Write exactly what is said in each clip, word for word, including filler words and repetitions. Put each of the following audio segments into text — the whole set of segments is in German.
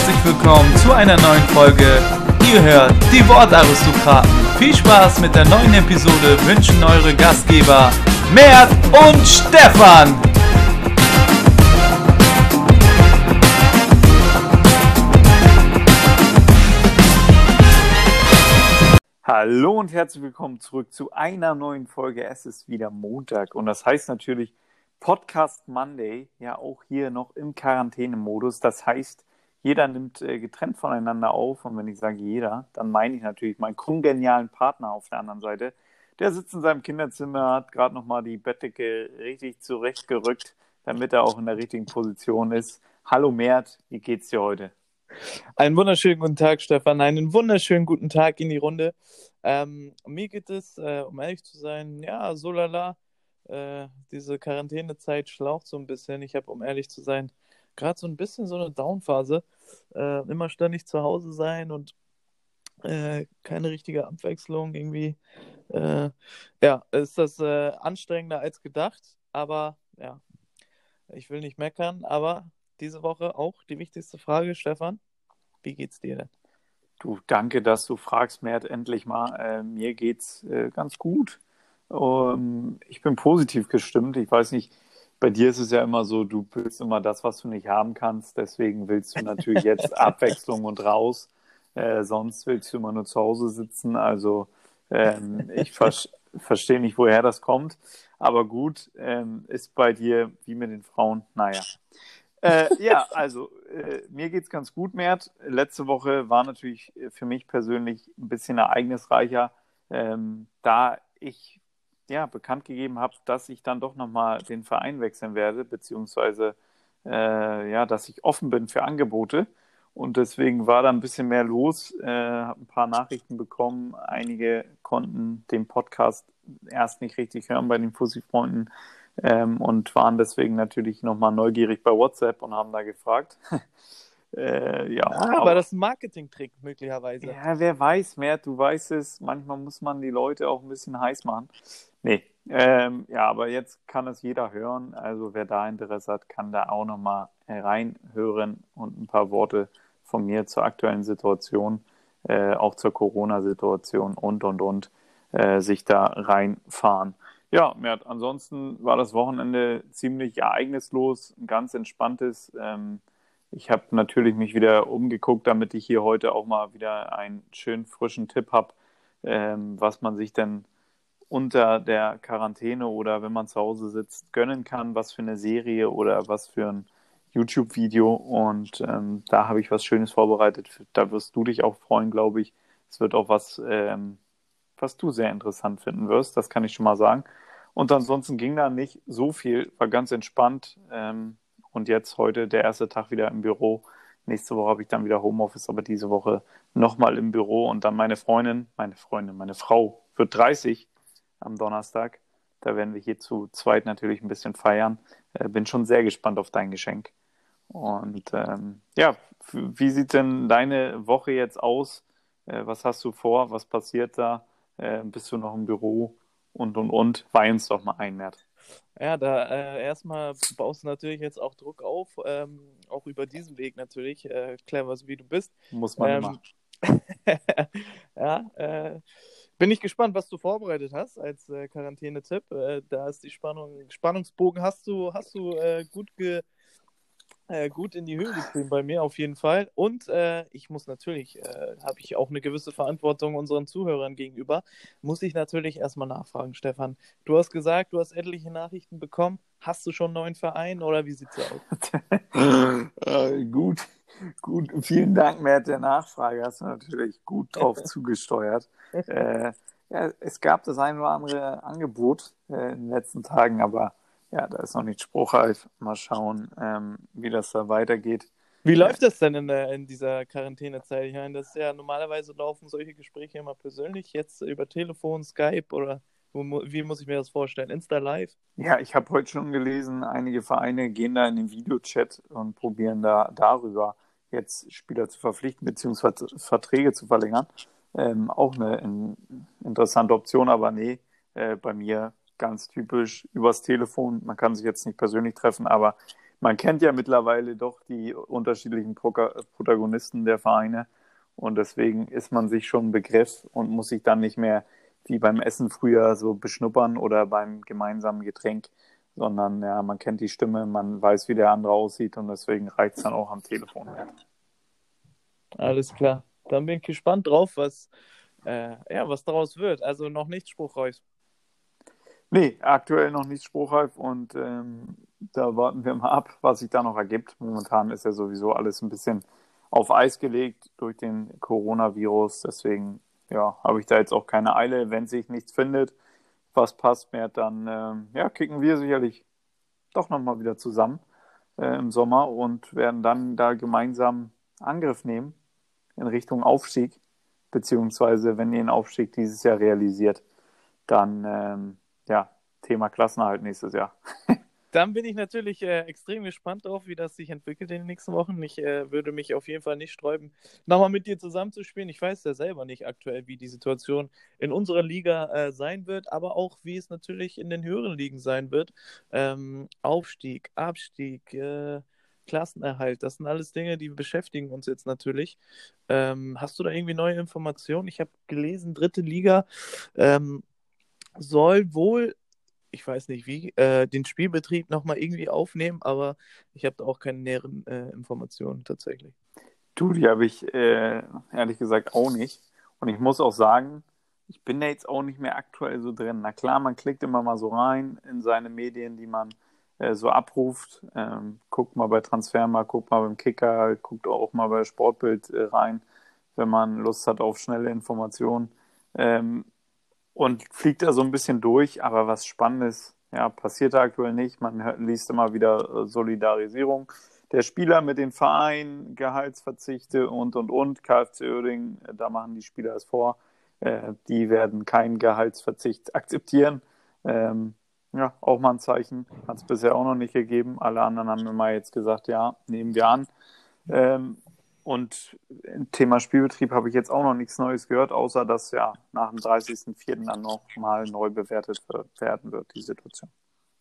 herzlich willkommen zu einer neuen Folge. Ihr hört die Wortaristokraten. Viel Spaß mit der neuen Episode wünschen eure Gastgeber Mert und Stefan. Hallo und herzlich willkommen zurück zu einer neuen Folge. Es ist wieder Montag und das heißt natürlich Podcast Monday, ja auch hier noch im Quarantänemodus. Das heißt, jeder nimmt äh, getrennt voneinander auf und wenn ich sage jeder, dann meine ich natürlich meinen kongenialen Partner auf der anderen Seite. Der sitzt in seinem Kinderzimmer, hat gerade nochmal die Bettdecke richtig zurechtgerückt, damit er auch in der richtigen Position ist. Hallo Mert, wie geht's dir heute? Einen wunderschönen guten Tag, Stefan. Einen wunderschönen guten Tag in die Runde. Ähm, mir geht es, äh, um ehrlich zu sein, ja, so lala. Äh, diese Quarantänezeit schlaucht so ein bisschen. Ich habe, um ehrlich zu sein, gerade so ein bisschen so eine Downphase. Äh, immer ständig zu Hause sein und äh, keine richtige Abwechslung irgendwie. Äh, ja, ist das äh, anstrengender als gedacht, aber ja, ich will nicht meckern, aber diese Woche auch die wichtigste Frage, Stefan. Wie geht's dir denn? Du, danke, dass du fragst, Mert, endlich mal. Äh, mir geht's äh, ganz gut. Ähm, ich bin positiv gestimmt. Ich weiß nicht, bei dir ist es ja immer so, du willst immer das, was du nicht haben kannst. Deswegen willst du natürlich jetzt Abwechslung und raus. Äh, sonst willst du immer nur zu Hause sitzen. Also ähm, ich ver verstehe nicht, woher das kommt. Aber gut, ähm, ist bei dir wie mit den Frauen, naja. Äh, ja, also äh, mir geht's ganz gut, Mert. Letzte Woche war natürlich für mich persönlich ein bisschen ereignisreicher, ähm, da ich ja bekannt gegeben habe, dass ich dann doch nochmal den Verein wechseln werde, beziehungsweise äh, ja, dass ich offen bin für Angebote. Und deswegen war da ein bisschen mehr los, äh, habe ein paar Nachrichten bekommen. Einige konnten den Podcast erst nicht richtig hören bei den Fussi-Freunden. Ähm, und waren deswegen natürlich nochmal neugierig bei WhatsApp und haben da gefragt. äh, ja, Ah, aber war das ein Marketing-Trick möglicherweise? ja, wer weiß, Mert, du weißt es, manchmal muss man die Leute auch ein bisschen heiß machen. Nee, ähm, ja, aber jetzt kann es jeder hören. Also wer da Interesse hat, kann da auch nochmal reinhören und ein paar Worte von mir zur aktuellen Situation, äh, auch zur Corona-Situation und, und, und, äh, sich da reinfahren. Ja, Mert, ansonsten war das Wochenende ziemlich ereignislos, ein ganz entspanntes. Ähm, ich habe natürlich mich wieder umgeguckt, damit ich hier heute auch mal wieder einen schönen frischen Tipp habe, ähm, was man sich denn unter der Quarantäne oder wenn man zu Hause sitzt, gönnen kann, was für eine Serie oder was für ein YouTube-Video. Und ähm, da habe ich was Schönes vorbereitet. Da wirst du dich auch freuen, glaube ich. Es wird auch was, ähm, was du sehr interessant finden wirst, das kann ich schon mal sagen. Und ansonsten ging da nicht so viel, war ganz entspannt. Ähm, und jetzt heute der erste Tag wieder im Büro. Nächste Woche habe ich dann wieder Homeoffice, aber diese Woche nochmal im Büro. Und dann meine Freundin, meine Freundin, meine Frau wird dreißig am Donnerstag. Da werden wir hier zu zweit natürlich ein bisschen feiern. Äh, bin schon sehr gespannt auf dein Geschenk. Und ähm, ja, wie sieht denn deine Woche jetzt aus? Äh, was hast du vor? Was passiert da? Äh, bist du noch im Büro? Und, und, und. Weih uns doch mal ein, Mert. Ja, da äh, erstmal baust du natürlich jetzt auch Druck auf, ähm, auch über diesen Weg natürlich, äh, clever so wie du bist. Muss man Ähm, immer. ja, äh, bin ich gespannt, was du vorbereitet hast als äh, Quarantäne-Tipp. Äh, da ist die Spannung, Spannungsbogen hast du, hast du äh, gut ge Äh, gut in die Höhe getrieben bei mir auf jeden Fall. Und äh, ich muss natürlich, äh, habe ich auch eine gewisse Verantwortung unseren Zuhörern gegenüber, muss ich natürlich erstmal nachfragen, Stefan. Du hast gesagt, du hast etliche Nachrichten bekommen. Hast du schon einen neuen Verein oder wie sieht's aus? äh, gut, gut. Vielen Dank, Mert, der Nachfrage. Hast du natürlich gut drauf zugesteuert. Äh, ja, es gab das ein oder andere Angebot äh, in den letzten Tagen, aber ja, da ist noch nicht spruchreif. Mal schauen, ähm, wie das da weitergeht. Wie Äh, läuft das denn in, der, in dieser Quarantänezeit? Ich meine, das ist ja normalerweise laufen solche Gespräche immer persönlich, jetzt über Telefon, Skype oder wo, wie muss ich mir das vorstellen? Insta Live? Ja, ich habe heute schon gelesen, einige Vereine gehen da in den Videochat und probieren da darüber jetzt Spieler zu verpflichten beziehungsweise Verträge zu verlängern. Ähm, auch eine in, interessante Option, aber nee, äh, bei mir ganz typisch übers Telefon. Man kann sich jetzt nicht persönlich treffen, aber man kennt ja mittlerweile doch die unterschiedlichen Proka- Protagonisten der Vereine und deswegen ist man sich schon ein Begriff und muss sich dann nicht mehr wie beim Essen früher so beschnuppern oder beim gemeinsamen Getränk, sondern ja, man kennt die Stimme, man weiß, wie der andere aussieht und deswegen reicht es dann auch am Telefon. Alles klar. Dann bin ich gespannt drauf, was, äh, ja, was daraus wird. Also noch nichts spruchreif. Nee, aktuell noch nicht spruchreif und ähm, da warten wir mal ab, was sich da noch ergibt. Momentan ist ja sowieso alles ein bisschen auf Eis gelegt durch den Coronavirus. Deswegen ja, habe ich da jetzt auch keine Eile. Wenn sich nichts findet, was passt mehr, dann ähm, ja, kicken wir sicherlich doch nochmal wieder zusammen äh, im Sommer und werden dann da gemeinsam Angriff nehmen in Richtung Aufstieg. Beziehungsweise, wenn ihr den Aufstieg dieses Jahr realisiert, dann ähm, ja, Thema Klassenerhalt nächstes Jahr. Dann bin ich natürlich äh, extrem gespannt drauf, wie das sich entwickelt in den nächsten Wochen. Ich äh, würde mich auf jeden Fall nicht sträuben, nochmal mit dir zusammenzuspielen. Ich weiß ja selber nicht aktuell, wie die Situation in unserer Liga äh, sein wird, aber auch, wie es natürlich in den höheren Ligen sein wird. Ähm, Aufstieg, Abstieg, äh, Klassenerhalt, das sind alles Dinge, die beschäftigen uns jetzt natürlich. Ähm, hast du da irgendwie neue Informationen? Ich habe gelesen, dritte Liga ähm, soll wohl, ich weiß nicht wie, äh, den Spielbetrieb nochmal irgendwie aufnehmen, aber ich habe da auch keine näheren äh, Informationen tatsächlich. Du, die habe ich äh, ehrlich gesagt auch nicht. Und ich muss auch sagen, ich bin da jetzt auch nicht mehr aktuell so drin. Na klar, man klickt immer mal so rein in seine Medien, die man äh, so abruft. Ähm, guckt mal bei Transfermarkt, guckt mal beim Kicker, guckt auch mal bei Sportbild äh, rein, wenn man Lust hat auf schnelle Informationen. Ähm, und fliegt da so ein bisschen durch, aber was Spannendes, ja, passiert da aktuell nicht. Man hört, liest immer wieder äh, Solidarisierung der Spieler mit den Vereinen, Gehaltsverzichte und, und, und. KfC Uerdingen, äh, da machen die Spieler es vor. Äh, die werden keinen Gehaltsverzicht akzeptieren. Ähm, ja, auch mal ein Zeichen. Hat es bisher auch noch nicht gegeben. Alle anderen haben immer jetzt gesagt, ja, nehmen wir an. Ähm, und im Thema Spielbetrieb habe ich jetzt auch noch nichts Neues gehört, außer dass ja nach dem dreißigsten vierten dann nochmal neu bewertet wird, werden wird, die Situation.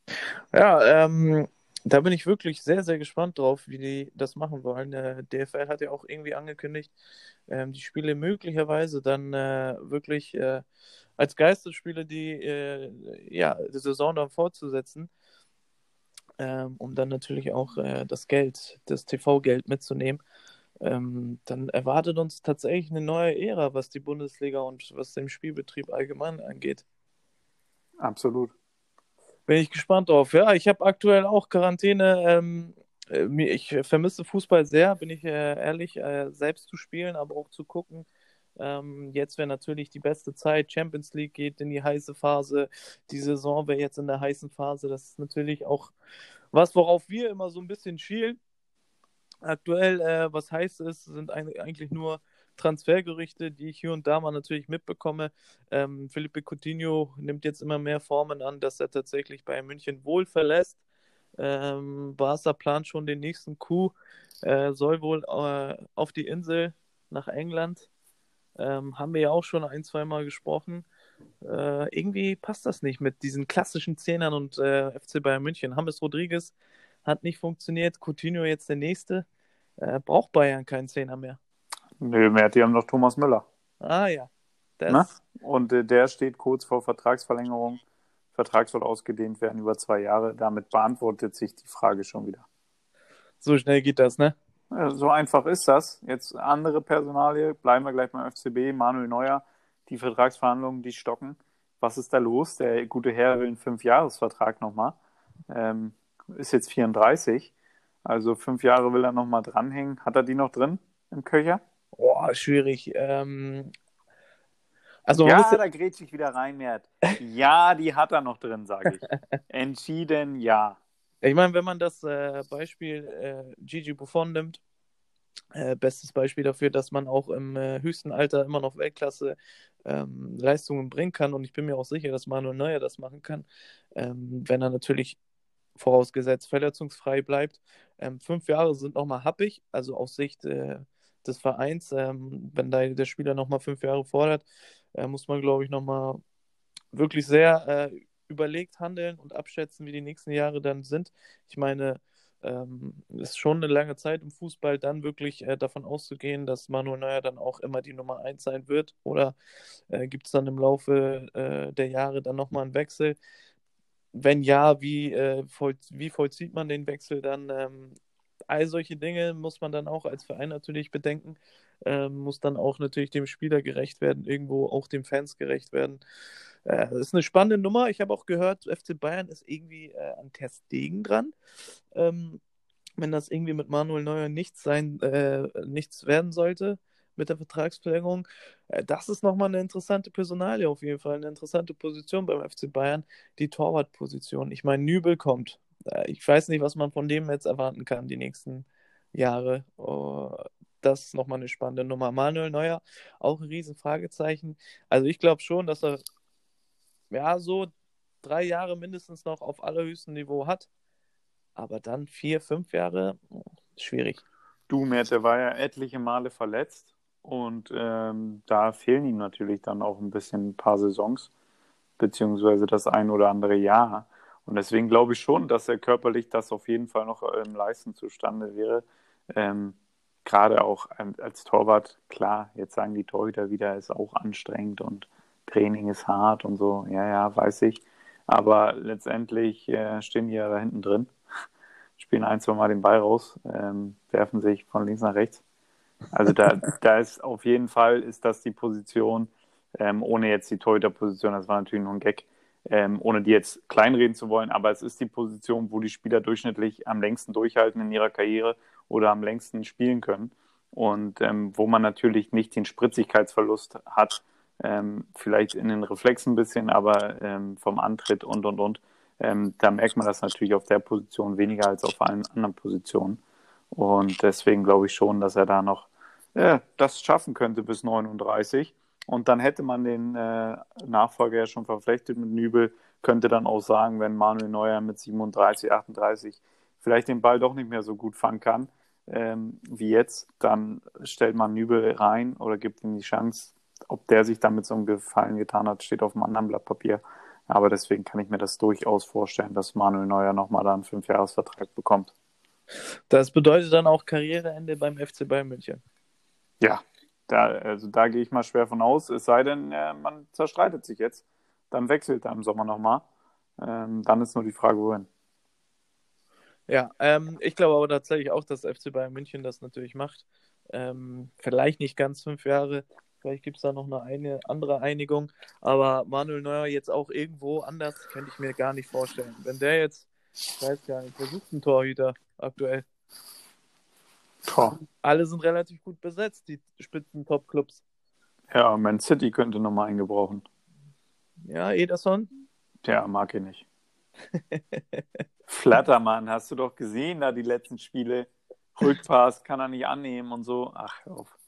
Ja, ähm, da bin ich wirklich sehr, sehr gespannt drauf, wie die das machen wollen. Der D F L hat ja auch irgendwie angekündigt, ähm, die Spiele möglicherweise dann äh, wirklich äh, als Geisterspiele die, äh, ja, die Saison dann fortzusetzen, ähm, um dann natürlich auch äh, das Geld, das T V-Geld mitzunehmen. Ähm, dann erwartet uns tatsächlich eine neue Ära, was die Bundesliga und was den Spielbetrieb allgemein angeht. Absolut. Bin ich gespannt drauf. Ja, ich habe aktuell auch Quarantäne. Ähm, äh, mir- ich vermisse Fußball sehr, bin ich äh, ehrlich, äh, selbst zu spielen, aber auch zu gucken. Ähm, jetzt wäre natürlich die beste Zeit. Champions League geht in die heiße Phase. Die Saison wäre jetzt in der heißen Phase. Das ist natürlich auch was, worauf wir immer so ein bisschen schielen. Aktuell, äh, was heißt es, sind ein, eigentlich nur Transfergerüchte, die ich hier und da mal natürlich mitbekomme. Ähm, Felipe Coutinho nimmt jetzt immer mehr Formen an, dass er tatsächlich Bayern München wohl verlässt. Ähm, Barca plant schon den nächsten Coup, äh, soll wohl äh, auf die Insel nach England. Ähm, haben wir ja auch schon ein, zwei Mal gesprochen. Äh, irgendwie passt das nicht mit diesen klassischen Zehnern und äh, F C Bayern München. James Rodriguez hat nicht funktioniert, Coutinho jetzt der nächste. Äh, braucht Bayern keinen Zehner mehr. Nö, mehr, die haben noch Thomas Müller. Ah ja, Ne? das Und äh, der steht kurz vor Vertragsverlängerung. Vertrag soll ausgedehnt werden über zwei Jahre. Damit beantwortet sich die Frage schon wieder. so schnell geht das, ne? Äh, So einfach ist das. Jetzt andere Personalie, bleiben wir gleich beim F C B, Manuel Neuer, die Vertragsverhandlungen, die stocken. Was ist da los? Der gute Herr will einen Fünfjahresvertrag nochmal. Ähm, ist jetzt vierunddreißig. Also fünf Jahre will er nochmal dranhängen. Hat er die noch drin im Köcher? Boah, schwierig. Ähm, also man muss Ja, ja, da grätsche ich wieder rein, Mert. Ja, die hat er noch drin, sage ich. Entschieden ja. ich meine, wenn man das äh, Beispiel äh, Gigi Buffon nimmt, äh, bestes Beispiel dafür, dass man auch im äh, höchsten Alter immer noch Weltklasse ähm, Leistungen bringen kann. Und ich bin mir auch sicher, dass Manuel Neuer das machen kann, ähm, wenn er natürlich vorausgesetzt verletzungsfrei bleibt. Ähm, fünf Jahre sind nochmal happig, also aus Sicht äh, des Vereins. Ähm, wenn da der Spieler nochmal fünf Jahre fordert, äh, muss man, glaube ich, nochmal wirklich sehr äh, überlegt handeln und abschätzen, wie die nächsten Jahre dann sind. Ich meine, Ähm, ist schon eine lange Zeit im Fußball, dann wirklich äh, davon auszugehen, dass Manuel Neuer dann auch immer die Nummer eins sein wird? Oder äh, gibt es dann im Laufe äh, der Jahre dann nochmal einen Wechsel? Wenn ja, wie, äh, voll, wie vollzieht man den Wechsel dann? Ähm, all solche Dinge muss man dann auch als Verein natürlich bedenken, ähm, muss dann auch natürlich dem Spieler gerecht werden, irgendwo auch den Fans gerecht werden. Äh, das ist eine spannende Nummer. Ich habe auch gehört, F C Bayern ist irgendwie äh, an Ter Stegen dran. Ähm, wenn das irgendwie mit Manuel Neuer nichts sein, äh, nichts werden sollte mit der Vertragsverlängerung, äh, das ist nochmal eine interessante Personalie auf jeden Fall, eine interessante Position beim F C Bayern, die Torwartposition. Ich meine, Nübel kommt. Äh, ich weiß nicht, was man von dem jetzt erwarten kann die nächsten Jahre. Oh, das ist nochmal eine spannende Nummer. Manuel Neuer, auch ein Riesenfragezeichen. Also ich glaube schon, dass er ja so drei Jahre mindestens noch auf allerhöchstem Niveau hat. Aber dann vier, fünf Jahre, schwierig. Du, Mert, der war ja etliche Male verletzt und ähm, da fehlen ihm natürlich dann auch ein bisschen ein paar Saisons, beziehungsweise das ein oder andere Jahr. Und deswegen glaube ich schon, dass er körperlich das auf jeden Fall noch im Leisten zustande wäre. Ähm, Gerade auch als Torwart, klar, jetzt sagen die Torhüter wieder, ist auch anstrengend und Training ist hart und so. Ja, ja, weiß ich. Aber letztendlich äh, stehen die ja da hinten drin, spielen ein, zwei Mal den Ball raus, ähm, werfen sich von links nach rechts. Also da, da ist auf jeden Fall, ist das die Position, ähm, ohne jetzt die Torhüter-Position, das war natürlich nur ein Gag, ähm, ohne die jetzt kleinreden zu wollen, aber es ist die Position, wo die Spieler durchschnittlich am längsten durchhalten in ihrer Karriere oder am längsten spielen können und ähm, wo man natürlich nicht den Spritzigkeitsverlust hat, ähm, vielleicht in den Reflexen ein bisschen, aber ähm, vom Antritt und, und, und. Ähm, da merkt man das natürlich auf der Position weniger als auf allen anderen Positionen. Und deswegen glaube ich schon, dass er da noch äh, das schaffen könnte bis neununddreißig. Und dann hätte man den äh, Nachfolger ja schon verflechtet mit Nübel, könnte dann auch sagen, wenn Manuel Neuer mit siebenunddreißig, achtunddreißig vielleicht den Ball doch nicht mehr so gut fangen kann ähm, wie jetzt, dann stellt man Nübel rein oder gibt ihm die Chance. Ob der sich damit so einen Gefallen getan hat, steht auf einem anderen Blatt Papier. Aber deswegen kann ich mir das durchaus vorstellen, dass Manuel Neuer nochmal da einen Fünfjahresvertrag bekommt. Das bedeutet dann auch Karriereende beim F C Bayern München. Ja, da, also da gehe ich mal schwer von aus. Es sei denn, äh, man zerstreitet sich jetzt. Dann wechselt er im Sommer nochmal. Ähm, dann ist nur die Frage, wohin. Ja, ähm, ich glaube aber tatsächlich auch, dass F C Bayern München das natürlich macht. Ähm, vielleicht nicht ganz fünf Jahre, vielleicht gibt es da noch eine, eine andere Einigung, aber Manuel Neuer jetzt auch irgendwo anders, könnte ich mir gar nicht vorstellen. Wenn der jetzt, ich weiß gar nicht, versucht ein Torhüter aktuell. Boah. Alle sind relativ gut besetzt, die Spitzen-Top-Clubs. Ja, Man City könnte nochmal einen gebrauchen. Ja, Ederson? Ja, mag ich nicht. Flattermann, hast du doch gesehen, da die letzten Spiele. Rückpass kann er nicht annehmen und so. Ach, hör auf.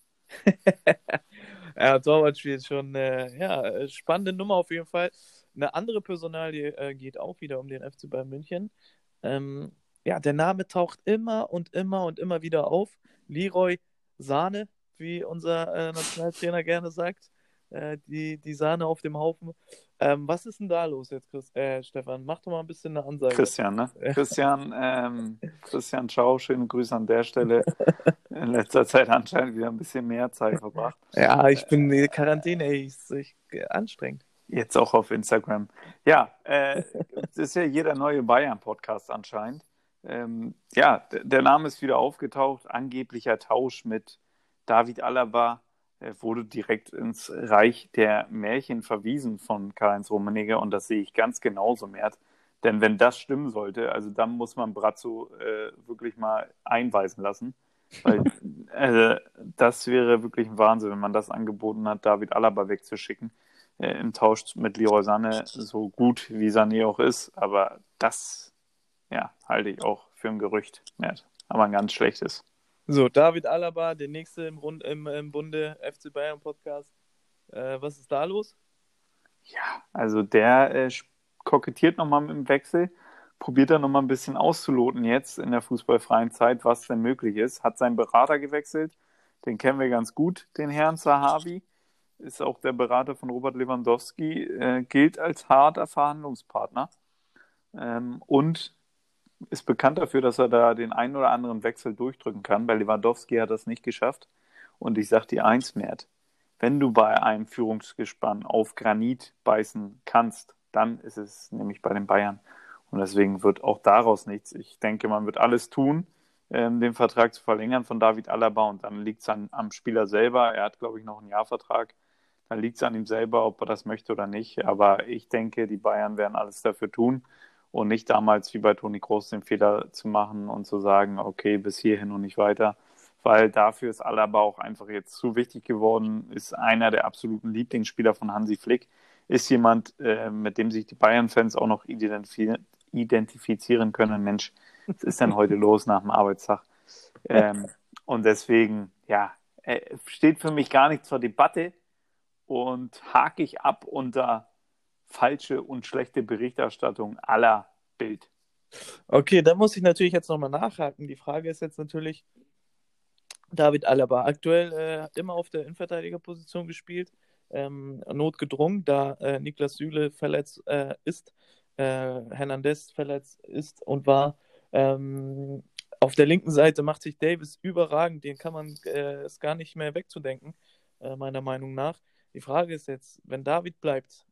Ja, Torwart spielt schon, äh, ja, spannende Nummer auf jeden Fall. Eine andere Personalie äh, geht auch wieder um den F C Bayern München. Ähm, ja, der Name taucht immer und immer und immer wieder auf. Leroy Sahne, wie unser äh, Nationaltrainer gerne sagt. Äh, die, die Sahne auf dem Haufen. Ähm, was ist denn da los jetzt, Chris, äh, Stefan? Mach doch mal ein bisschen eine Ansage. Christian, ne? Christian, ähm, Christian Schau, schöne Grüße an der Stelle. In letzter Zeit anscheinend wieder ein bisschen mehr Zeit verbracht. Ja, ich bin in Quarantäne, ey, ist echt anstrengend. Jetzt auch auf Instagram. Ja, äh, das ist ja jeder neue Bayern-Podcast anscheinend. Ähm, ja, d- der Name ist wieder aufgetaucht. Angeblicher Tausch mit David Alaba äh, wurde direkt ins Reich der Märchen verwiesen von Karl-Heinz Rummenigge und das sehe ich ganz genauso, Mert. Denn wenn das stimmen sollte, also dann muss man Brazzo äh, wirklich mal einweisen lassen. Weil äh, das wäre wirklich ein Wahnsinn, wenn man das angeboten hat, David Alaba wegzuschicken äh, im Tausch mit Leroy Sané, so gut wie Sané auch ist. Aber das, ja, halte ich auch für ein Gerücht, Mert. Aber ein ganz schlechtes. So, David Alaba, der nächste im, Rund, im, im Bunde F C Bayern Podcast. Äh, was ist da los? Ja, also der äh, kokettiert nochmal mit dem Wechsel, probiert er nochmal ein bisschen auszuloten jetzt in der fußballfreien Zeit, was denn möglich ist. Hat seinen Berater gewechselt, den kennen wir ganz gut, den Herrn Zahavi. Ist auch der Berater von Robert Lewandowski, äh, gilt als harter Verhandlungspartner. Ähm, und ist bekannt dafür, dass er da den einen oder anderen Wechsel durchdrücken kann. Bei Lewandowski hat er das nicht geschafft. Und ich sage dir eins, Mert, wenn du bei einem Führungsgespann auf Granit beißen kannst, dann ist es nämlich bei den Bayern. Und deswegen wird auch daraus nichts. Ich denke, man wird alles tun, ähm, den Vertrag zu verlängern von David Alaba. Und dann liegt es am Spieler selber. Er hat, glaube ich, noch einen Jahrvertrag. Dann liegt es an ihm selber, ob er das möchte oder nicht. Aber ich denke, die Bayern werden alles dafür tun und nicht damals wie bei Toni Kroos den Fehler zu machen und zu sagen, okay, bis hierhin und nicht weiter. Weil dafür ist Alaba auch einfach jetzt zu wichtig geworden, ist einer der absoluten Lieblingsspieler von Hansi Flick, ist jemand, äh, mit dem sich die Bayern-Fans auch noch identif- identifizieren können. Mensch, was ist denn heute los nach dem Arbeitstag? Ähm, und deswegen, ja, äh, steht für mich gar nicht zur Debatte und hake ich ab unter falsche und schlechte Berichterstattung aller Bild. Okay, da muss ich natürlich jetzt nochmal nachhaken. Die Frage ist jetzt natürlich, David Alaba aktuell äh, immer auf der Innenverteidigerposition gespielt, ähm, notgedrungen, da äh, Niklas Süle verletzt äh, ist, äh, Hernandez verletzt ist und war. Ähm, auf der linken Seite macht sich Davis überragend, den kann man äh, ist gar nicht mehr wegzudenken, äh, meiner Meinung nach. Die Frage ist jetzt, wenn David bleibt,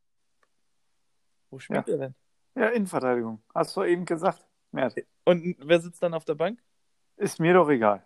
wo spielt Ja. er denn? Ja, Innenverteidigung. Hast du eben gesagt, Mert. Und wer sitzt dann auf der Bank? Ist mir doch egal.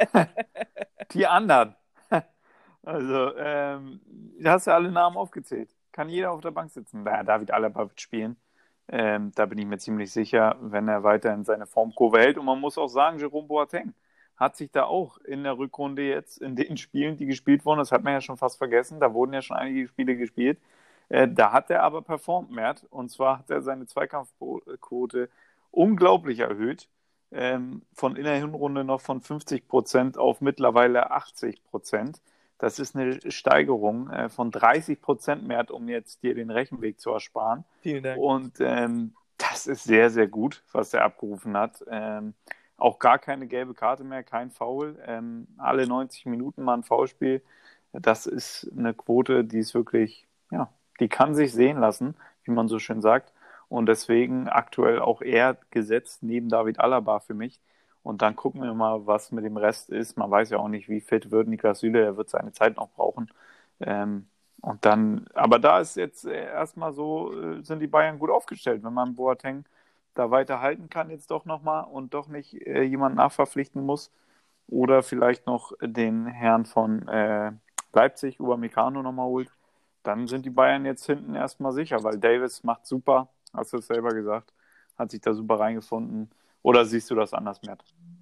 Die anderen. Also, ähm, du hast ja alle Namen aufgezählt. Kann jeder auf der Bank sitzen. Naja, David Alaba wird spielen. Ähm, da bin ich mir ziemlich sicher, wenn er weiterhin seine Formkurve hält. Und man muss auch sagen, Jerome Boateng hat sich da auch in der Rückrunde jetzt, in den Spielen, die gespielt wurden, das hat man ja schon fast vergessen, da wurden ja schon einige Spiele gespielt, äh, da hat er aber performt, Mert. Und zwar hat er seine Zweikampfquote unglaublich erhöht. Ähm, von in der Hinrunde noch von fünfzig Prozent auf mittlerweile achtzig Prozent. Das ist eine Steigerung äh, von dreißig Prozent mehr, um jetzt dir den Rechenweg zu ersparen. Vielen Dank. Und ähm, das ist sehr, sehr gut, was er abgerufen hat. Ähm, auch gar keine gelbe Karte mehr, kein Foul. Ähm, alle neunzig Minuten mal ein Foulspiel. Das ist eine Quote, die ist wirklich, ja, die kann sich sehen lassen, wie man so schön sagt. Und deswegen aktuell auch er gesetzt neben David Alaba für mich. Und dann gucken wir mal, was mit dem Rest ist. Man weiß ja auch nicht, wie fit wird Niklas Süle. Er wird seine Zeit noch brauchen. Ähm, und dann, aber da ist jetzt erstmal so, äh, sind die Bayern gut aufgestellt, wenn man Boateng da weiter halten kann jetzt doch nochmal und doch nicht äh, jemand nachverpflichten muss. Oder vielleicht noch den Herrn von äh, Leipzig, Upamecano nochmal holt. Dann sind die Bayern jetzt hinten erstmal sicher, weil Davis macht super, hast du es selber gesagt, hat sich da super reingefunden. Oder siehst du das anders, Mert?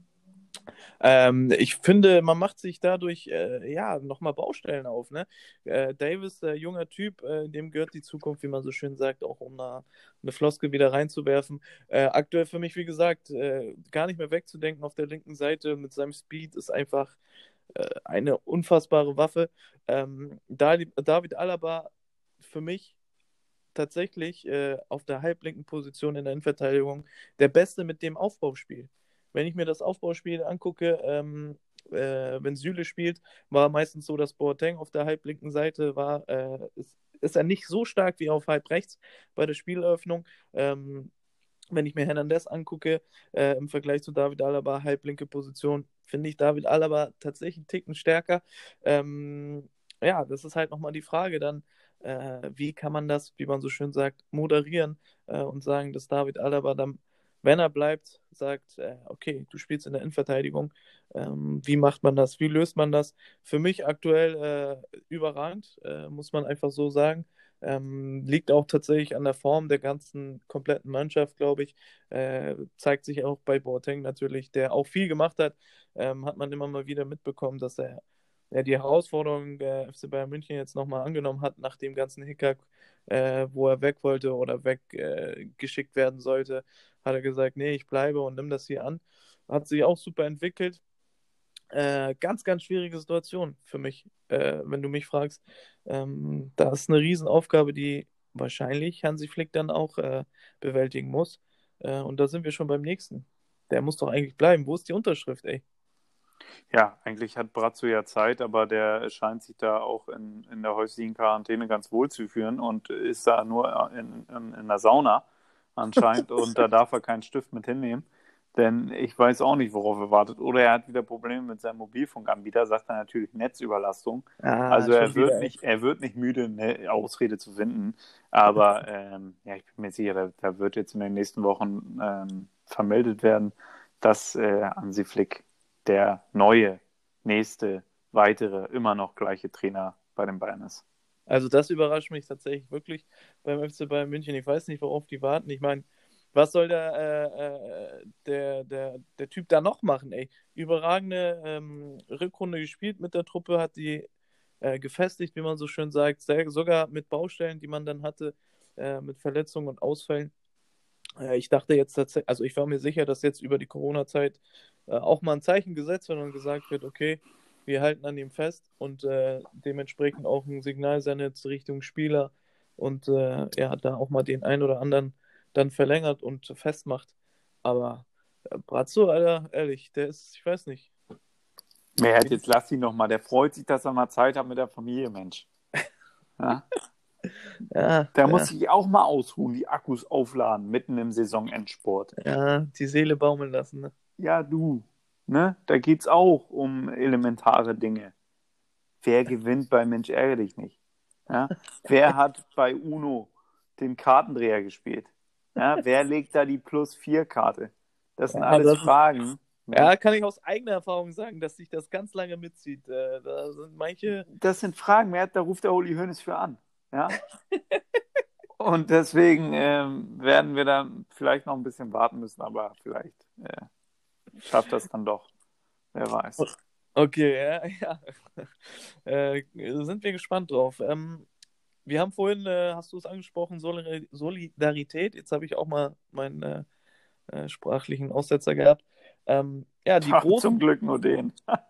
Ähm, ich finde, man macht sich dadurch äh, ja nochmal Baustellen auf. Ne? Äh, Davis, äh, junger Typ, äh, dem gehört die Zukunft, wie man so schön sagt, auch um eine, eine Floskel wieder reinzuwerfen. Äh, aktuell für mich, wie gesagt, äh, gar nicht mehr wegzudenken auf der linken Seite mit seinem Speed ist einfach äh, eine unfassbare Waffe. Ähm, David Alaba für mich tatsächlich äh, auf der halblinken Position in der Innenverteidigung der Beste mit dem Aufbauspiel. Wenn ich mir das Aufbauspiel angucke, ähm, äh, wenn Süle spielt, war meistens so, dass Boateng auf der halblinken Seite war, äh, ist, ist er nicht so stark wie auf halb rechts bei der Spieleröffnung. Ähm, wenn ich mir Hernandez angucke, äh, im Vergleich zu David Alaba, halblinke Position, finde ich David Alaba tatsächlich einen Ticken stärker. Ähm, ja, das ist halt nochmal die Frage dann, äh, wie kann man das, wie man so schön sagt, moderieren äh, und sagen, dass David Alaba dann, wenn er bleibt, sagt, äh, okay, du spielst in der Innenverteidigung. Ähm, wie macht man das? Wie löst man das? Für mich aktuell äh, überragend, äh, muss man einfach so sagen. Ähm, liegt auch tatsächlich an der Form der ganzen kompletten Mannschaft, glaube ich. Äh, zeigt sich auch bei Boateng natürlich, der auch viel gemacht hat. Ähm, hat man immer mal wieder mitbekommen, dass er ja, die Herausforderung der F C Bayern München jetzt nochmal angenommen hat, nach dem ganzen Hickhack, äh, wo er weg wollte oder weggeschickt äh, werden sollte, hat er gesagt, nee, ich bleibe und nimm das hier an. Hat sich auch super entwickelt. Äh, ganz, ganz schwierige Situation für mich, äh, wenn du mich fragst. Ähm, da ist eine Riesenaufgabe, die wahrscheinlich Hansi Flick dann auch äh, bewältigen muss. Äh, und da sind wir schon beim nächsten. Der muss doch eigentlich bleiben. Wo ist die Unterschrift, ey? Ja, eigentlich hat Brazzo ja Zeit, aber der scheint sich da auch in, in der häuslichen Quarantäne ganz wohl zu fühlen und ist da nur in, in, in der Sauna anscheinend und da darf er keinen Stift mit hinnehmen. Denn ich weiß auch nicht, worauf er wartet. Oder er hat wieder Probleme mit seinem Mobilfunkanbieter, sagt er natürlich Netzüberlastung. Ah, Also schon er wird wieder, ey. nicht, er wird nicht müde, eine Ausrede zu finden. Aber ähm, ja, ich bin mir sicher, da, da wird jetzt in den nächsten Wochen ähm, vermeldet werden, dass äh, Hansi Flick der neue, nächste, weitere, immer noch gleiche Trainer bei den Bayern ist. Also das überrascht mich tatsächlich wirklich beim F C Bayern München. Ich weiß nicht, worauf die warten. Ich meine, was soll der, äh, äh, der, der, der Typ da noch machen, ey? Überragende ähm, Rückrunde gespielt mit der Truppe, hat die äh, gefestigt, wie man so schön sagt, sehr, sogar mit Baustellen, die man dann hatte, äh, mit Verletzungen und Ausfällen. Äh, ich dachte jetzt tatsächlich, also ich war mir sicher, dass jetzt über die Corona-Zeit äh, auch mal ein Zeichen gesetzt wird und gesagt wird, okay, wir halten an ihm fest und äh, dementsprechend auch ein Signal sendet Richtung Spieler und äh, er hat da auch mal den einen oder anderen dann verlängert und festmacht. Aber äh, Brazzo, Alter, ehrlich, der ist, ich weiß nicht. Wer hat jetzt lass ihn noch mal, der freut sich, dass er mal Zeit hat mit der Familie, Mensch. Ja? Ja, Der ja, muss sich auch mal ausruhen, die Akkus aufladen, mitten im Saisonendsport. ja, die Seele baumeln lassen. Ne? Ja, du, ne? Da geht's auch um elementare Dinge. Wer gewinnt bei Mensch ärgere dich nicht? Ja? Wer hat bei UNO den Kartendreher gespielt? Ja? Wer legt da die Plus vier Karte? Das sind Ja, alles das ist, Fragen. Ne? ja, kann ich aus eigener Erfahrung sagen, dass sich das ganz lange mitzieht. Äh, da sind manche. Das sind Fragen, wer hat, da ruft der Uli Hoeneß für an. Ja? Und deswegen ähm, werden wir dann vielleicht noch ein bisschen warten müssen, aber vielleicht äh, schafft das dann doch. Wer weiß. Okay, ja, ja. Äh, sind wir gespannt drauf. Ähm, wir haben vorhin, äh, hast du es angesprochen, Solidar- Solidarität. Jetzt habe ich auch mal meinen äh, äh, sprachlichen Aussetzer gehabt. Ähm, ja, die Ach, zum großen, Glück nur den.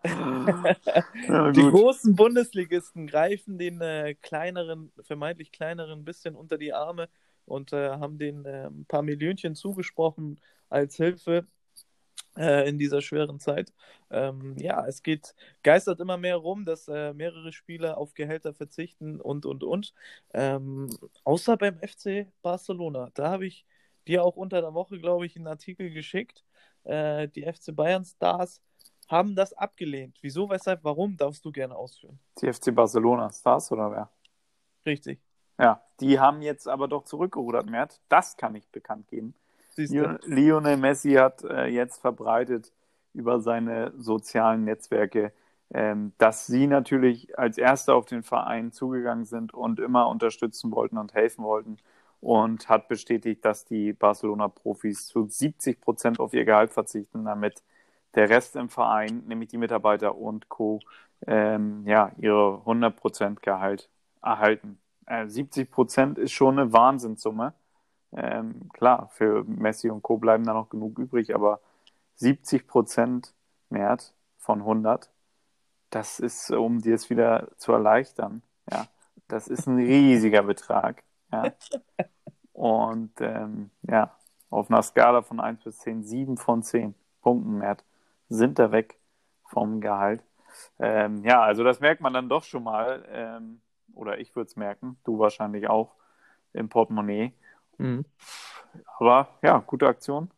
Ja, die gut. großen Bundesligisten greifen den äh, kleineren, vermeintlich kleineren ein bisschen unter die Arme und äh, haben denen äh, ein paar Millionchen zugesprochen als Hilfe äh, in dieser schweren Zeit. Ähm, ja, es geht, geistert immer mehr rum, dass äh, mehrere Spieler auf Gehälter verzichten und, und, und. Ähm, außer beim F C Barcelona. Da habe ich dir auch unter der Woche, glaube ich, einen Artikel geschickt. Äh, die F C Bayern Stars haben das abgelehnt. Wieso, weshalb, warum, darfst du gerne ausführen. Die F C Barcelona Stars oder wer? Richtig. Ja, die haben jetzt aber doch zurückgerudert, Mert. Das kann ich bekannt geben. Siehst du? Lionel Messi hat äh, jetzt verbreitet über seine sozialen Netzwerke, ähm, dass sie natürlich als Erste auf den Verein zugegangen sind und immer unterstützen wollten und helfen wollten und hat bestätigt, dass die Barcelona-Profis zu siebzig Prozent auf ihr Gehalt verzichten, damit der Rest im Verein, nämlich die Mitarbeiter und Co., ähm, ja, ihre hundert Prozent Gehalt erhalten. Äh, siebzig Prozent ist schon eine Wahnsinnssumme. Ähm, klar, für Messi und Co. bleiben da noch genug übrig, aber siebzig Prozent Wert von hundert, das ist, um dir es wieder zu erleichtern, ja, das ist ein riesiger Betrag. Ja. Und ähm, ja, auf einer Skala von eins bis zehn, sieben von zehn Punkten Wert sind da weg vom Gehalt. Ähm, ja, also das merkt man dann doch schon mal, ähm, oder ich würde es merken, du wahrscheinlich auch im Portemonnaie. Mhm. Aber ja, gute Aktion.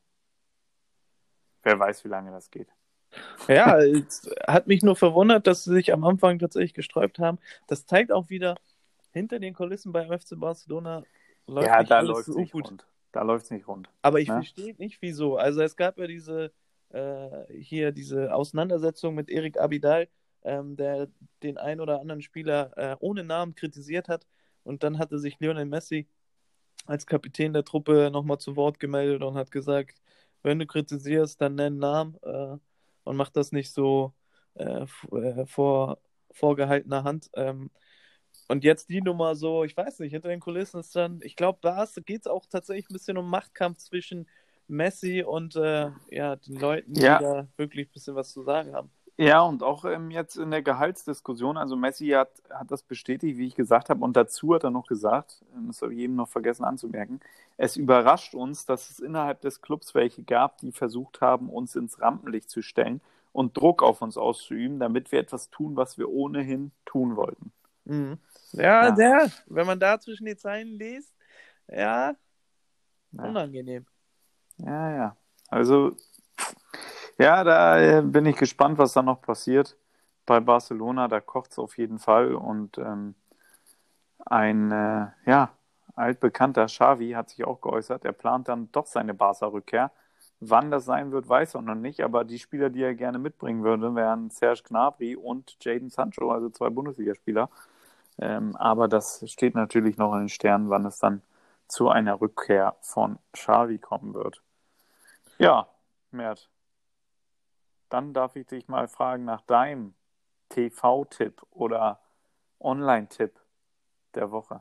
Wer weiß, wie lange das geht. Ja, es hat mich nur verwundert, dass sie sich am Anfang tatsächlich gesträubt haben. Das zeigt auch wieder, hinter den Kulissen beim F C Barcelona läuft Ja, nicht da alles läuft es so nicht gut. rund. Da läuft es nicht rund. Aber ich Ne? verstehe nicht, wieso. Also es gab ja diese äh, hier diese Auseinandersetzung mit Erik Abidal, ähm, der den ein oder anderen Spieler äh, ohne Namen kritisiert hat. Und dann hatte sich Lionel Messi als Kapitän der Truppe nochmal zu Wort gemeldet und hat gesagt, wenn du kritisierst, dann nenn Namen äh, und mach das nicht so äh, f- äh, vor vorgehaltener Hand. Ähm, und jetzt die Nummer so, ich weiß nicht, hinter den Kulissen ist dann, ich glaube, da geht es auch tatsächlich ein bisschen um Machtkampf zwischen Messi und äh, ja, den Leuten, die Ja. da wirklich ein bisschen was zu sagen haben. Ja, und auch ähm, jetzt in der Gehaltsdiskussion, also Messi hat, hat das bestätigt, wie ich gesagt habe, und dazu hat er noch gesagt, ähm, das habe ich eben noch vergessen anzumerken, es überrascht uns, dass es innerhalb des Clubs welche gab, die versucht haben, uns ins Rampenlicht zu stellen und Druck auf uns auszuüben, damit wir etwas tun, was wir ohnehin tun wollten. Mhm. Ja, Ja. der, wenn man da zwischen die Zeilen liest, ja, Ja. unangenehm. Ja, ja. Also Ja, da äh, bin ich gespannt, was da noch passiert bei Barcelona. Da kocht es auf jeden Fall. Und ähm, ein äh, ja, altbekannter Xavi hat sich auch geäußert. Er plant dann doch seine Barca-Rückkehr. Wann das sein wird, weiß er noch nicht. Aber die Spieler, die er gerne mitbringen würde, wären Serge Gnabry und Jadon Sancho, also zwei Bundesligaspieler. Ähm, aber das steht natürlich noch in den Sternen, wann es dann zu einer Rückkehr von Xavi kommen wird. Ja, Mert, dann darf ich dich mal fragen nach deinem T V-Tipp oder Online-Tipp der Woche.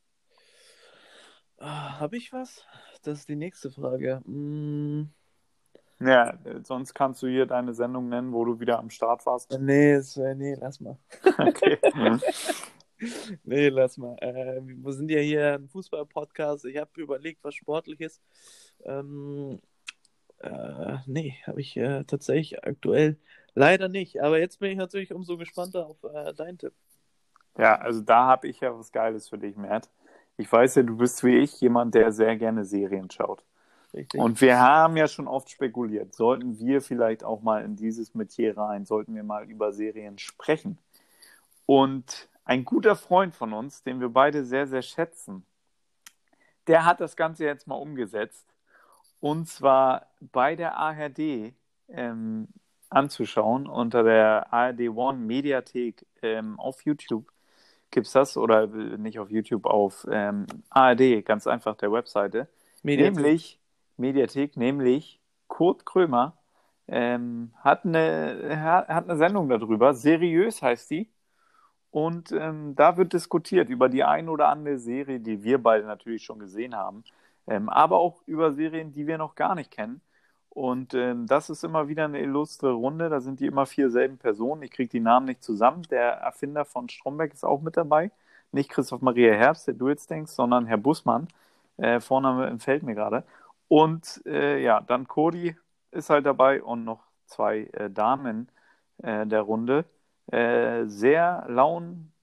Ah, habe ich was? Das ist die nächste Frage. Mm, Ja, äh, sonst kannst du hier deine Sendung nennen, wo du wieder am Start warst. nee, es, äh, nee, lass mal. Okay. Nee, lass mal. Äh, wir sind ja hier ein Fußball-Podcast. Ich habe überlegt, was Sportliches. Ähm, äh, nee, habe ich äh, tatsächlich aktuell leider nicht. Aber jetzt bin ich natürlich umso gespannter auf äh, deinen Tipp. Ja, also da habe ich ja was Geiles für dich, Mert. Ich weiß ja, du bist wie ich jemand, der sehr gerne Serien schaut. Richtig? Und wir haben ja schon oft spekuliert, sollten wir vielleicht auch mal in dieses Metier rein, sollten wir mal über Serien sprechen. Und ein guter Freund von uns, den wir beide sehr, sehr schätzen, der hat das Ganze jetzt mal umgesetzt. Und zwar bei der A R D ähm, anzuschauen, unter der A R D One Mediathek ähm, auf YouTube gibt es das, oder nicht auf YouTube, auf ähm, A R D, ganz einfach der Webseite. Mediathek. Nämlich, Mediathek, nämlich Kurt Krömer ähm, hat, eine, hat eine Sendung darüber, seriös heißt die. Und ähm, da wird diskutiert über die ein oder andere Serie, die wir beide natürlich schon gesehen haben, ähm, aber auch über Serien, die wir noch gar nicht kennen. Und ähm, das ist immer wieder eine illustre Runde. Da sind die immer vier selben Personen. Ich kriege die Namen nicht zusammen. Der Erfinder von Stromberg ist auch mit dabei. Nicht Christoph Maria Herbst, der du jetzt denkst, sondern Herr Bussmann. Äh, Vorname entfällt mir gerade. Und äh, ja, dann Cody ist halt dabei und noch zwei äh, Damen äh, der Runde. Äh, sehr laun,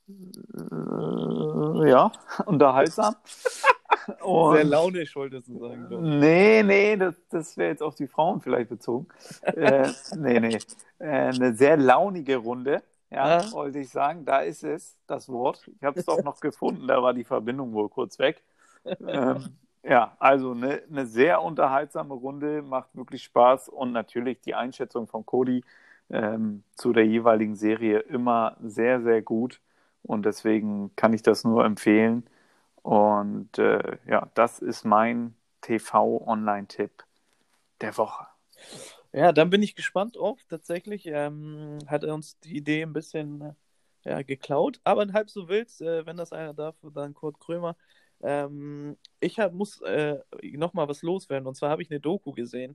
äh, ja, unterhaltsam. Und Sehr launisch, wolltest du sagen. Doch. nee, nee, das, das wäre jetzt auf die Frauen vielleicht bezogen. äh, nee, nee. Äh, eine sehr launige Runde, ja, Ah. wollte ich sagen. Da ist es, das Wort. Ich habe es doch noch gefunden, da war die Verbindung wohl kurz weg. Ähm, ja, also eine, eine sehr unterhaltsame Runde, macht wirklich Spaß und natürlich die Einschätzung von Cody ähm, zu der jeweiligen Serie immer sehr, sehr gut und deswegen kann ich das nur empfehlen. Und äh, ja, das ist mein T V-Online-Tipp der Woche. Ja, dann bin ich gespannt auch. Tatsächlich ähm, hat er uns die Idee ein bisschen äh, ja, geklaut, aber halb so wild, äh, wenn das einer darf, dann Kurt Krömer. Ähm, ich hab, muss äh, nochmal was loswerden, und zwar habe ich eine Doku gesehen,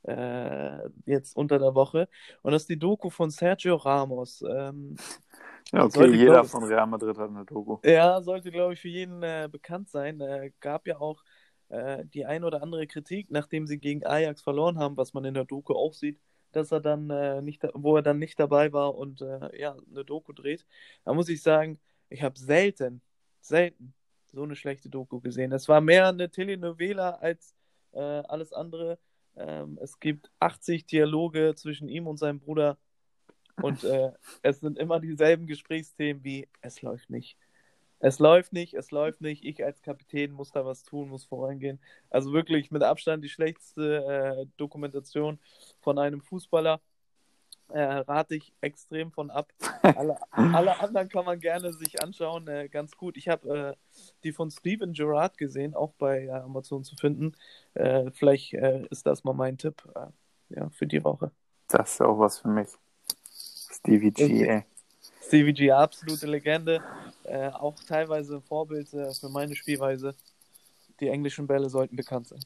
äh, jetzt unter der Woche, und das ist die Doku von Sergio Ramos. Ähm, Ja, okay, sollte, jeder glaub, von Real Madrid hat eine Doku. Ja, sollte, glaube ich, für jeden äh, bekannt sein. Äh, gab ja auch äh, die ein oder andere Kritik, nachdem sie gegen Ajax verloren haben, was man in der Doku auch sieht, dass er dann äh, nicht, wo er dann nicht dabei war und äh, ja, eine Doku dreht. Da muss ich sagen, ich habe selten, selten so eine schlechte Doku gesehen. Es war mehr eine Telenovela als äh, alles andere. Ähm, es gibt achtzig Dialoge zwischen ihm und seinem Bruder. Und äh, es sind immer dieselben Gesprächsthemen wie: es läuft nicht. Es läuft nicht, es läuft nicht. Ich als Kapitän muss da was tun, muss vorangehen. Also wirklich mit Abstand die schlechteste äh, Dokumentation von einem Fußballer. Äh, rate ich extrem von ab. Alle, alle anderen kann man gerne sich anschauen, äh, ganz gut. Ich habe äh, die von Steven Gerrard gesehen, auch bei äh, Amazon zu finden. Äh, vielleicht äh, ist das mal mein Tipp äh, ja, für die Woche. Das ist auch was für mich. Stevie G, ey. Stevie G, absolute Legende. Äh, auch teilweise ein Vorbild äh, für meine Spielweise. Die englischen Bälle sollten bekannt sein.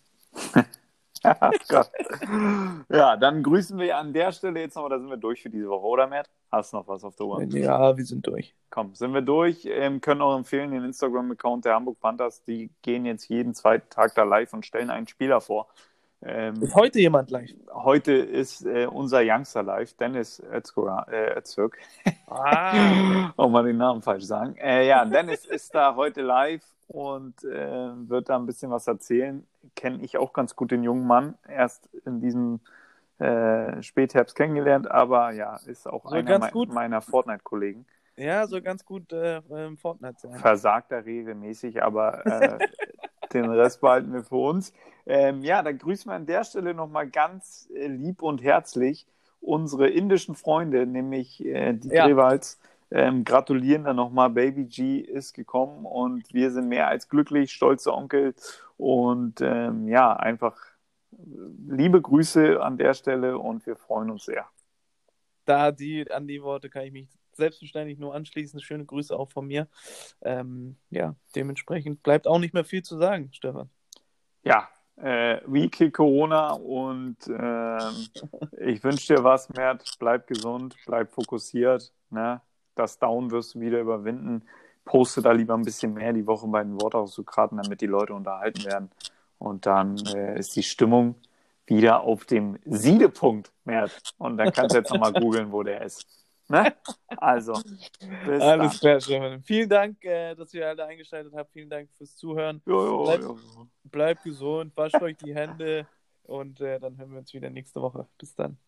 Gott. Ja, dann grüßen wir an der Stelle jetzt noch, oder sind wir durch für diese Woche, oder Matt? Hast du noch was auf der Uhr? Ja, wir sind durch. Komm, sind wir durch. Ähm, können auch empfehlen, den Instagram-Account der Hamburg Panthers, die gehen jetzt jeden zweiten Tag da live und stellen einen Spieler vor. Ähm, ist heute jemand live? Heute ist äh, unser Youngster live, Dennis Özgür. Äh, Özgür. Ah. Auch mal den Namen falsch sagen. Äh, ja, Dennis ist da heute live und äh, wird da ein bisschen was erzählen. Kenne ich auch ganz gut den jungen Mann. Erst in diesem äh, Spätherbst kennengelernt, aber ja, ist auch So einer ganz mei- gut. meiner Fortnite-Kollegen. Ja, so ganz gut äh, ähm, Fortnite sein. Versagt er regelmäßig, aber äh, den Rest behalten wir für uns. Ähm, ja, dann grüßen wir an der Stelle nochmal ganz äh, lieb und herzlich unsere indischen Freunde, nämlich äh, die Ja. Grewals. Ähm, gratulieren dann nochmal. Baby G ist gekommen und wir sind mehr als glücklich, stolze Onkel. Und ähm, ja, einfach liebe Grüße an der Stelle und wir freuen uns sehr. Da die, an die Worte kann ich mich selbstverständlich nur anschließen. Schöne Grüße auch von mir. Ähm, ja, dementsprechend bleibt auch nicht mehr viel zu sagen, Stefan. Ja, äh, wie kill Corona und ähm, ich wünsche dir was, Mert. Bleib gesund, bleib fokussiert. Ne? Das Down wirst du wieder überwinden. Poste da lieber ein bisschen mehr die Woche bei den Wortaussuchkarten, damit die Leute unterhalten werden. Und dann äh, ist die Stimmung wieder auf dem Siedepunkt, Mert. Und dann kannst du jetzt nochmal googeln, wo der ist. Ne? Also, bis Alles dann. klar, Stefan. Vielen Dank, äh, dass ihr alle eingeschaltet habt. Vielen Dank fürs Zuhören. Jo, jo, Bleibt, jo. bleibt gesund, wascht euch die Hände und äh, dann hören wir uns wieder nächste Woche. Bis dann.